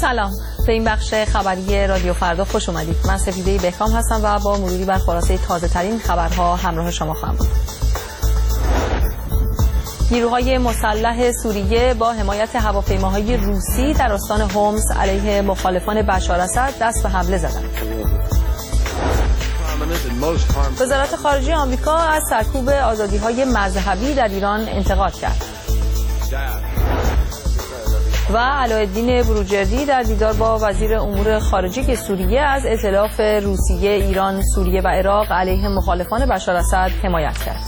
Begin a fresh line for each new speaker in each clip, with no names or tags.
سلام، به این بخش خبری رادیو فردا خوش اومدید. من سفیده بهکام هستم و با مروری بر خلاصه تازه ترین خبرها همراه شما خواهم بود. نیروهای مسلح سوریه با حمایت هواپیماهای روسی در استان هومس علیه مخالفان بشار اسد دست به حمله زدند. وزارت خارجه آمریکا از سرکوب آزادی‌های مذهبی در ایران انتقاد کرد. و علاءالدین بروجردی در دیدار با وزیر امور خارجه سوریه از ائتلاف روسیه، ایران، سوریه و عراق علیه مخالفان بشار اسد حمایت کرد.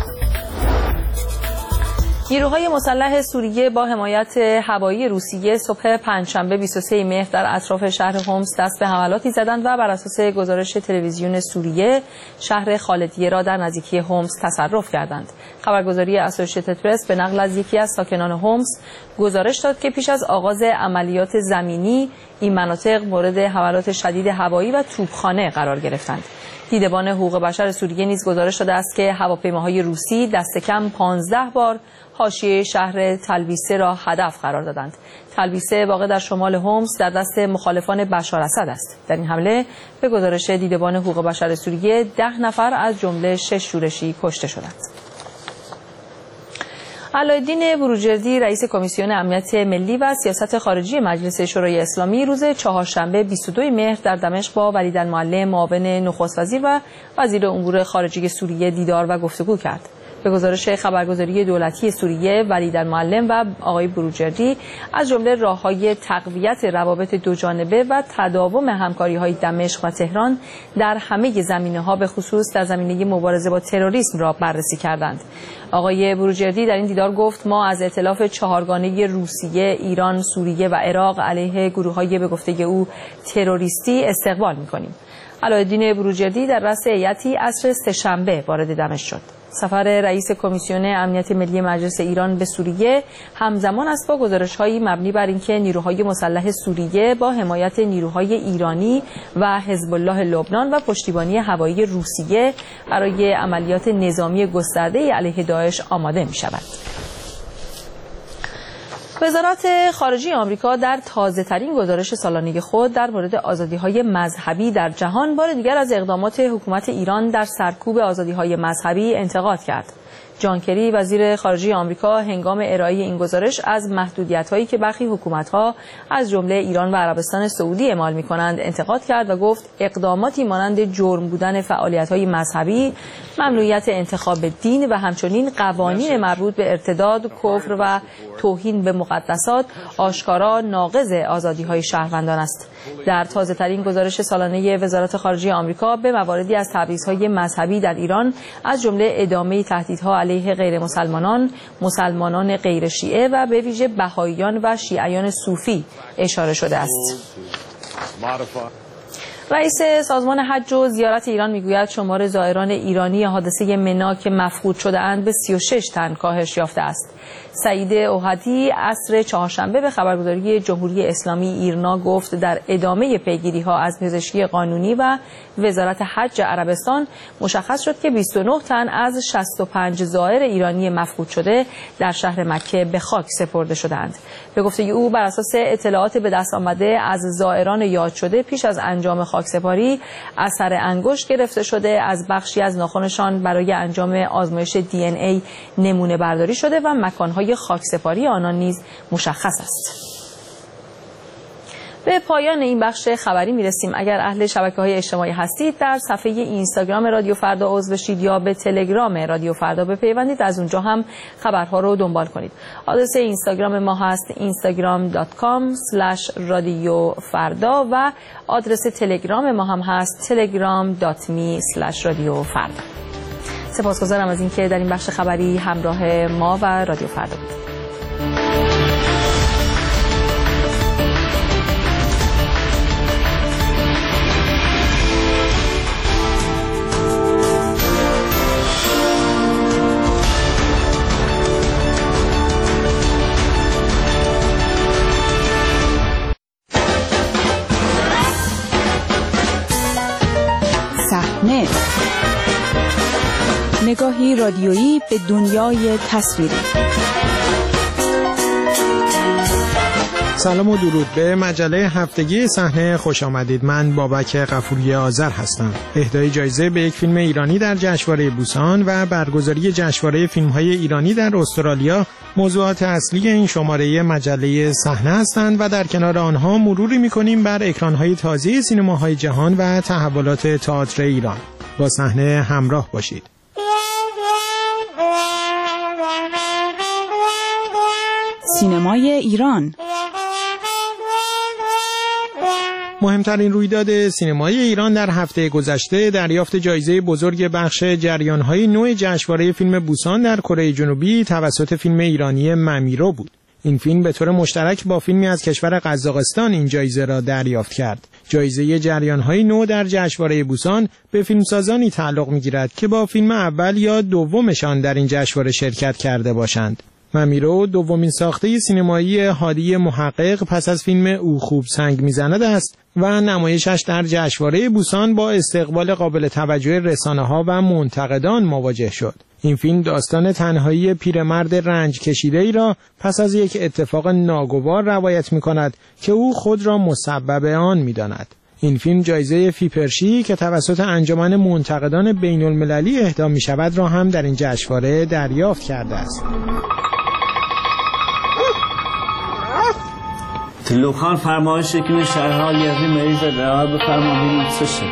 نیروهای مسلح سوریه با حمایت هوایی روسیه صبح پنجشنبه 23 مهر در اطراف شهر هومس دست به حملاتی زدند و بر اساس گزارش تلویزیون سوریه شهر خالدیه را در نزدیکی هومس تصرف کردند. خبرگزاری اسوسییتد پرس به نقل از یکی از ساکنان هومس گزارش داد که پیش از آغاز عملیات زمینی این مناطق مورد حملات شدید هوایی و توپخانه قرار گرفتند. دیدبان حقوق بشر سوریه نیز گزارش داده است که هواپیماهای روسی دست کم 15 بار حاشیه شهر تلبیسه را هدف قرار دادند. تلبیسه واقع در شمال هومس در دست مخالفان بشار اسد است. در این حمله به گزارش دیدبان حقوق بشر سوریه 10 نفر از جمله 6 شورشی کشته شدند. علاءالدین بروجردی رئیس کمیسیون امنیت ملی و سیاست خارجی مجلس شورای اسلامی روز چهارشنبه 22 مهر در دمشق با ولیدالمعلم معاون نخست وزیر و وزیر امور خارجه سوریه دیدار و گفتگو کرد. به گزارش خبرگزاری دولتی سوریه، ولیدالمعلم و آقای بروجردی از جمله راه‌های تقویت روابط دوجانبه و تداوم همکاری‌های دمشق و تهران در همه زمینه‌ها به خصوص در زمینه مبارزه با تروریسم را بررسی کردند. آقای بروجردی در این دیدار گفت ما از ائتلاف چهارگانه روسیه، ایران، سوریه و عراق علیه گروه‌های به گفته او تروریستی استقبال می‌کنیم. علاءالدین بروجردی در رأس هیئتی عصر سه‌شنبه وارد دمشق شد. سفر رئیس کمیسیون امنیت ملی مجلس ایران به سوریه همزمان است با گزارش‌هایی مبنی بر اینکه نیروهای مسلح سوریه با حمایت نیروهای ایرانی و حزب الله لبنان و پشتیبانی هوایی روسیه برای عملیات نظامی گسترده علیه داعش آماده می‌شود. وزارت خارجه آمریکا در تازه‌ترین گزارش سالانه خود در مورد آزادی‌های مذهبی در جهان بار دیگر از اقدامات حکومت ایران در سرکوب آزادی‌های مذهبی انتقاد کرد. جان کری وزیر خارجه آمریکا هنگام ارائه این گزارش از محدودیت‌هایی که برخی حکومت‌ها از جمله ایران و عربستان سعودی اعمال می‌کنند انتقاد کرد و گفت اقداماتی مانند جرم بودن فعالیت‌های مذهبی، ممنوعیت انتخاب دین و همچنین قوانین مربوط به ارتداد، کفر و توهین به مقدسات آشکارا ناقض آزادی‌های شهروندان است. در تازه‌ترین گزارش سالانه وزارت خارجه آمریکا به مواردی از تبعیض‌های مذهبی در ایران از جمله ادامه تهدیدها علیه غیر مسلمانان، مسلمانان غیر شیعه و به ویژه بهائیان و شیعیان صوفی اشاره شده است. رئیس سازمان حج و زیارت ایران میگوید شمار زائران ایرانی حادثه منا که مفقود شده اند به 36 تن کاهش یافته است. سعید اوحدی عصر چهارشنبه به خبرگزاری جمهوری اسلامی ایرنا گفت در ادامه پیگیری‌ها از پزشکی قانونی و وزارت حج عربستان مشخص شد که 29 تن از 65 زائر ایرانی مفقود شده در شهر مکه به خاک سپرده شدند. به گفته او بر اساس اطلاعات به دست آمده از زائران یاد شده پیش از انجام خاکسپاری اثر انگشت گرفته شده، از بخشی از ناخنشان برای انجام آزمایش DNA نمونه برداری شده و مکان‌های خاکسپاری آنان نیز مشخص است. به پایان این بخش خبری میرسیم. اگر اهل شبکه‌های اجتماعی هستید در صفحه اینستاگرام رادیو فردا عضو بشید یا به تلگرام رادیو فردا بپیوندید، از اونجا هم خبرها رو دنبال کنید. آدرس اینستاگرام ما هست instagram.com/radiofarda و آدرس تلگرام ما هم هست telegram.me/radiofarda. سپاسگزارم از اینکه در این بخش خبری همراه ما و رادیو فردا بودید.
صحنه، نگاهی رادیویی به دنیای تصویری.
سلام و درود به مجله هفتگی صحنه خوش آمدید. من بابک غفوری آذر هستم. اهدای جایزه به یک فیلم ایرانی در جشنواره بوسان و برگزاری جشنواره فیلم‌های ایرانی در استرالیا موضوعات اصلی این شماره مجله صحنه هستند و در کنار آنها مروری می‌کنیم بر اکران‌های تازه سینماهای جهان و تحولات تئاتر ایران. با صحنه همراه باشید.
سینمای ایران.
مهمترین رویداد سینمایی ایران در هفته گذشته دریافت جایزه بزرگ بخش جریان‌های نو جشنواره فیلم بوسان در کره جنوبی توسط فیلم ایرانی ممیرو بود. این فیلم به طور مشترک با فیلمی از کشور قزاقستان این جایزه را دریافت کرد. جایزه جریان‌های نو در جشنواره بوسان به فیلمسازانی تعلق می‌گیرد که با فیلم اول یا دومشان در این جشنواره شرکت کرده باشند. ممیرو دومین ساخته سینمایی هادی محقق پس از فیلم او خوب سنگ میزند است و نمایشش در جشنواره بوسان با استقبال قابل توجه رسانه‌ها و منتقدان مواجه شد. این فیلم داستان تنهایی پیرمرد رنج کشیده‌ای را پس از یک اتفاق ناگوار روایت می‌کند که او خود را مسبب آن می‌داند. این فیلم جایزه فیپرشی که توسط انجمن منتقدان بین‌المللی اهدا می‌شود را هم در این جشنواره دریافت کرده است.
تلوخان فرمایش که به شهرها یزدی مریض رعایت بفرما ببینید چه شد.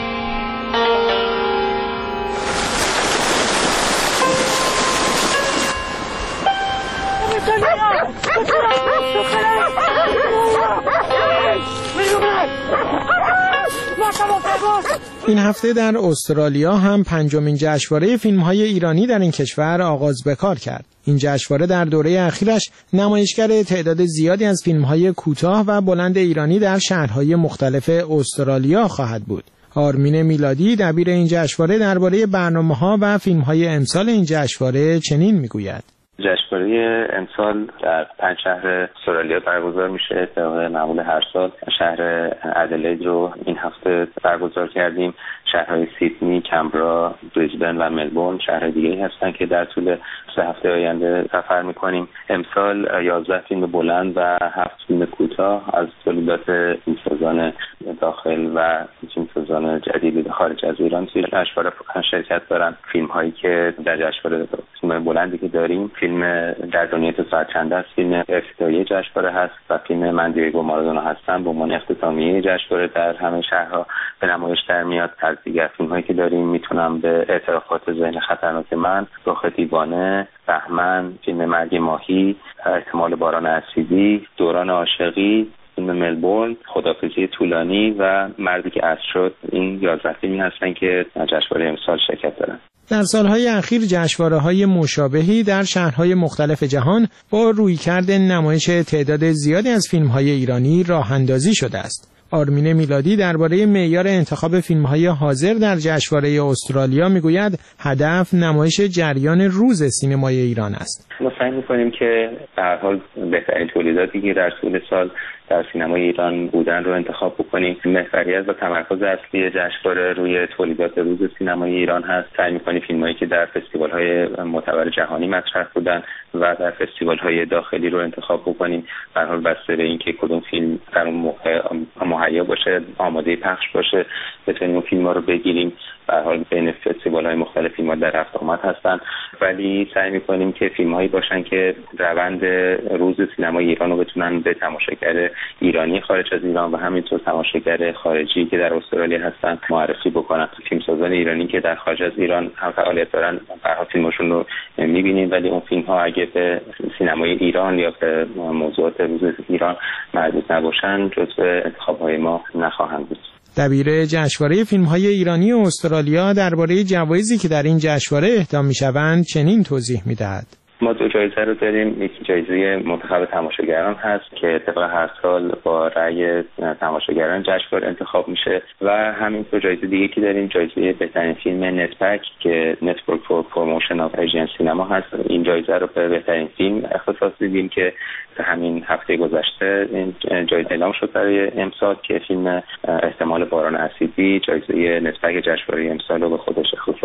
این هفته در استرالیا هم پنجمین جشنواره فیلم‌های ایرانی در این کشور آغاز به کار کرد. این جشنواره در دوره اخیرش نمایشگر تعداد زیادی از فیلم‌های کوتاه و بلند ایرانی در شهرهای مختلف استرالیا خواهد بود. آرمین میلادی دبیر این جشنواره درباره برنامه‌ها و فیلم‌های امسال این جشنواره چنین می‌گوید:
جشنواره امسال در 5 شهر استرالیا برگزار میشه. طبق معمول هر سال شهر ادلید رو این هفته برگزار کردیم. شهرهای سیدنی، کمبرا، بریزبن و ملبورن شهرهای دیگه‌ای هستن که در طول 3 هفته آینده سفر میکنیم. امسال 11 فیلم بلند و 7 فیلم کوتاه از تولیدات فیلمسازان داخل و فیلمسازان جدید خارج از ایران توی جشنواره شرکت دارن. فیلم‌هایی که در جشنواره فیلم بلندی که داریم، فیلم در دنیای تو ساعت چند است، فیلم افتتاحیه جشنواره هست و فیلم من دیگو مارادونا هستم به عنوان اختتامیه جشنواره در همه شهرها به نمایش در میاد. از دیگر فیلم‌هایی که داریم میتونم به اعترافات ذهن خطرناک من، رخ دیوانه، بهمن، فیلم مرگ ماهی، احتمال باران اسیدی، دوران عاشقی، فیلم ملبورن، خدافظی طولانی و مردی که اسب شد، این 11 فیلمی هستن که در جشنواره امسال شرکت دارن.
در سالهای اخیر جشنواره‌های مشابهی در شهرهای مختلف جهان با رویکرد نمایش تعداد زیادی از فیلم‌های ایرانی راه‌اندازی شده است. آرمین میلادی درباره معیار انتخاب فیلم‌های حاضر در جشنواره استرالیا میگوید هدف نمایش جریان روز سینمای ایران است.
ما سعی می‌کنیم که به هر حال بهترین تولیداتی که در طول سال در سینمای ایران بودن رو انتخاب بکنیم. محوریت و تمرکز اصلی جشنواره روی تولیدات روز سینمای ایران هست. سعی می‌کنیم فیلمایی که در فستیوال‌های معتبر جهانی مطرح بودن و در فستیوال‌های داخلی رو انتخاب بکنیم. به هر حال بسته به اینکه کدوم فیلم در اون موقع مهیا باشه، آماده پخش باشه، بتونیم اون فیلم‌ها رو بگیریم. به هر حال بین فستیوال‌های مختلف فیلم‌ها در رفت آمد هستن، ولی سعی می‌کنیم که فیلم‌هایی باشن که روند روز سینمای ایران رو بتونن به تماشاگر ایرانی خارج از ایران و همینطور تماشاگر خارجی که در استرالیا هستن معرفی بکنن. فیلمسازان ایرانی که در خارج از ایران هم فعالیت دارن، به هر حال فیلمشون رو می‌بینیم، ولی اون فیلم‌ها اگه به سینمای ایران یا به موضوعات روز ایران مربوط نباشن، جزو انتخاب‌های ما نخواهند بود.
دبیر جشنواره فیلم‌های ایرانی و استرالیا درباره جوایزی که در این جشنواره اهدا می‌شوند چنین توضیح می‌دهد:
ما 2 جایزه رو داریم. یکی جایزه منتخب تماشاگران هست که طبق هر سال با رأی تماشاگران جشنواره انتخاب میشه و همینطور جایزه دیگه که داریم، جایزه بهترین فیلم نتپک که نتورک فور پروموشن آف ایژین سینما هست. این جایزه رو به بهترین فیلم اختصاص دیدیم که همین هفته گذشته این جایزه اعلام شد برای امسال که فیلم احتمال باران اسیدی جایزه نتپک جشنواره امسال رو به خودش اختصاص داد.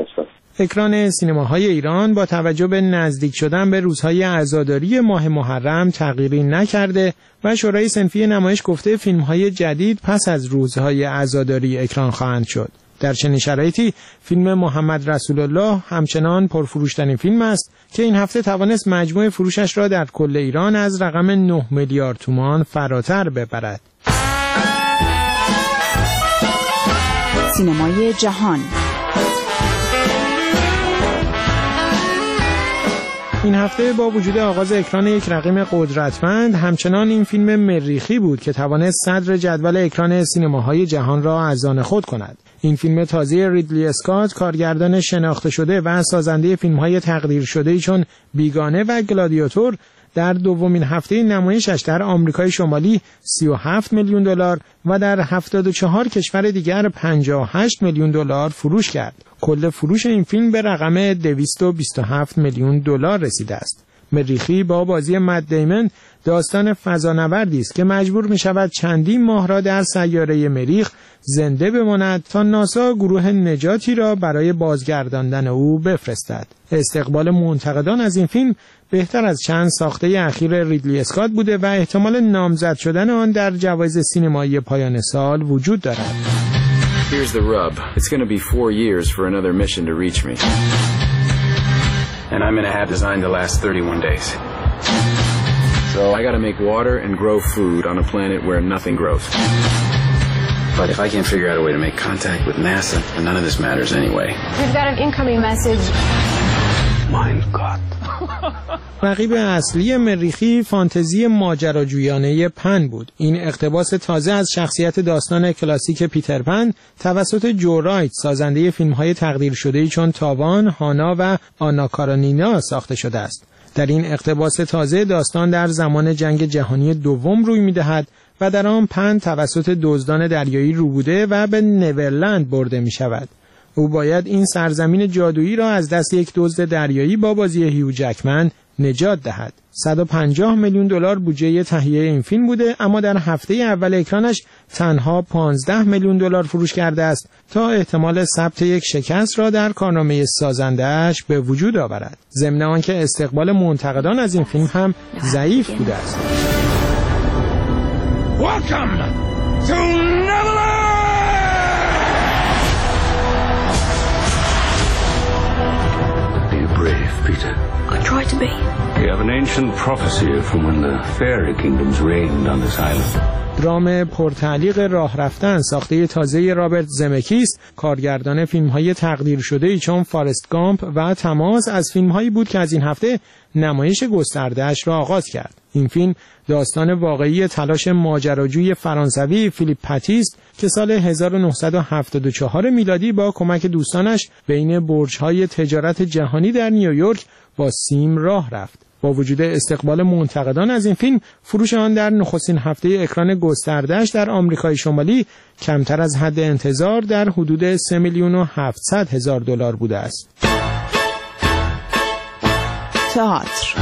اکران سینماهای ایران با توجه به نزدیک شدن به روزهای عزاداری ماه محرم تغییری نکرده و شورای صنفی نمایش گفته فیلم‌های جدید پس از روزهای عزاداری اکران خواهند شد. در چنین شرایطی فیلم محمد رسول الله همچنان پرفروشترین فیلم است که این هفته توانست مجموع فروشش را در کل ایران از رقم 9 میلیارد تومان فراتر ببرد.
سینمای جهان.
این هفته با وجود آغاز اکران یک رقیب قدرتمند، همچنان این فیلم مریخی بود که توانست صدر جدول اکران سینماهای جهان را از آن خود کند. این فیلم تازه ریدلی اسکات، کارگردان شناخته شده و سازنده فیلم‌های تقدیر شده‌ای چون بیگانه و گلادیاتور، در دومین هفته نمایشش در آمریکای شمالی 37 میلیون دلار و در 74 کشور دیگر 58 میلیون دلار فروش کرد. کل فروش این فیلم به رقم 227 میلیون دلار رسیده است. مریخی با بازی مت دیمن داستان فضانوردی است که مجبور می شود چندین ماه را در سیاره مریخ زنده بماند تا ناسا گروه نجاتی را برای بازگرداندن او بفرستد. استقبال منتقدان از این فیلم بهتر از چند ساخته اخیر ریدلی اسکات بوده و احتمال نامزد شدن آن در جوایز سینمایی پایان سال وجود دارد.
Here's the rub. It's going to be 4 years for another mission to reach me. And I'm going to have designed to last 31 days. So I got to make water and grow food on a planet where nothing grows. But if I can't figure out a way to make contact with NASA, then none of this matters anyway.
We've got an incoming message.
My God.
رقیب اصلی مریخی فانتزی ماجراجویانه پن بود. این اقتباس تازه از شخصیت داستان کلاسیک پیتر پن توسط جو رایت، سازنده فیلم‌های تقدیر شده‌ای چون تاوان، هانا و آنا کارانینا ساخته شده است. در این اقتباس تازه داستان در زمان جنگ جهانی دوم روی می‌دهد و در آن پن توسط دزدان دریایی روبوده و به نیورلند برده می‌شود. او باید این سرزمین جادویی را از دست یک دزد دریایی با بازی هیو جکمن نجات دهد. 150 میلیون دلار بودجه تهیه این فیلم بوده، اما در هفته اول اکرانش تنها 15 میلیون دلار فروش کرده است تا احتمال ثبت یک شکست را در کارنامه سازنده‌اش به وجود آورد. ضمن آنکه استقبال منتقدان از این فیلم هم ضعیف بوده است.
Welcome to Neverland! Brave, Peter.
I try to be.
We have an ancient prophecy from when the fairy kingdoms reigned on this island.
درام پرتعلیق راه رفتن ساخته تازه رابرت زمکیس، کارگردان فیلم‌های تقدیر شده‌ای چون فارست گامپ و تماس، از فیلم‌هایی بود که از این هفته نمایش گسترده‌اش را آغاز کرد. این فیلم داستان واقعی تلاش ماجراجوی فرانسوی فیلیپ پاتیست که سال 1974 میلادی با کمک دوستانش بین برج‌های تجارت جهانی در نیویورک با سیم راه رفت. با وجود استقبال منتقدان از این فیلم، فروش آن در نخستین هفته اکران گسترده‌اش در آمریکای شمالی کمتر از حد انتظار در حدود 3,700,000 دلار بوده است.
تئاتر.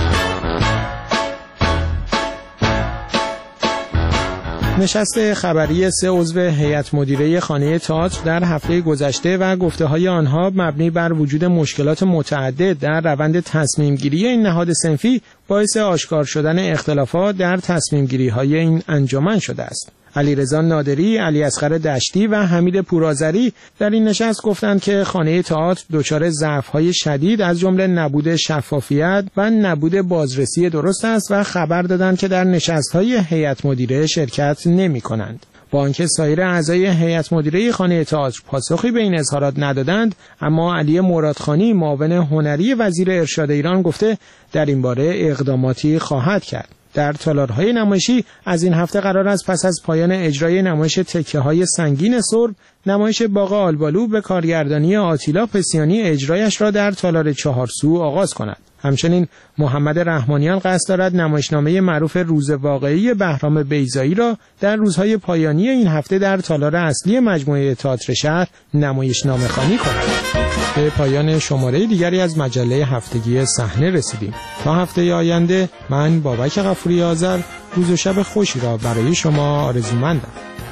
نشست خبری 3 عضو هیئت مدیره خانه تئاتر در هفته گذشته و گفته‌های آنها مبنی بر وجود مشکلات متعدد در روند تصمیم‌گیری این نهاد صنفی باعث آشکار شدن اختلافات در تصمیم‌گیری‌های این انجمن شده است. علیرضا نادری، علیاصغر دشتی و حمید پورآذری در این نشست گفتند که خانه تئاتر دچار ضعف‌های شدید از جمله نبود شفافیت و نبود بازرسی درست است و خبر دادند که در نشست‌های هیئت مدیره شرکت نمی‌کنند. با آنکه سایر اعضای هیئت مدیره خانه تئاتر پاسخی به این اظهارات ندادند، اما علی مرادخانی، معاون هنری وزیر ارشاد ایران، گفته در این باره اقداماتی خواهد کرد. در تالارهای نمایشی از این هفته قرار است پس از پایان اجرای نمایش تکه‌های سنگین سرب، نمایش باغ آلبالو به کارگردانی آتیلا پسیانی اجرایش را در تالار چهارسو آغاز کند. همچنین محمد رحمانیان قصد دارد نمایشنامه معروف روز واقعی بهرام بیضایی را در روزهای پایانی این هفته در تالار اصلی مجموعه تئاتر شهر نمایشنامه‌خوانی کند. به پایان شماره دیگری از مجله هفتگی صحنه رسیدیم. تا هفته آینده من بابک غفوری آذر روز و شب خوشی را برای شما آرزومندم.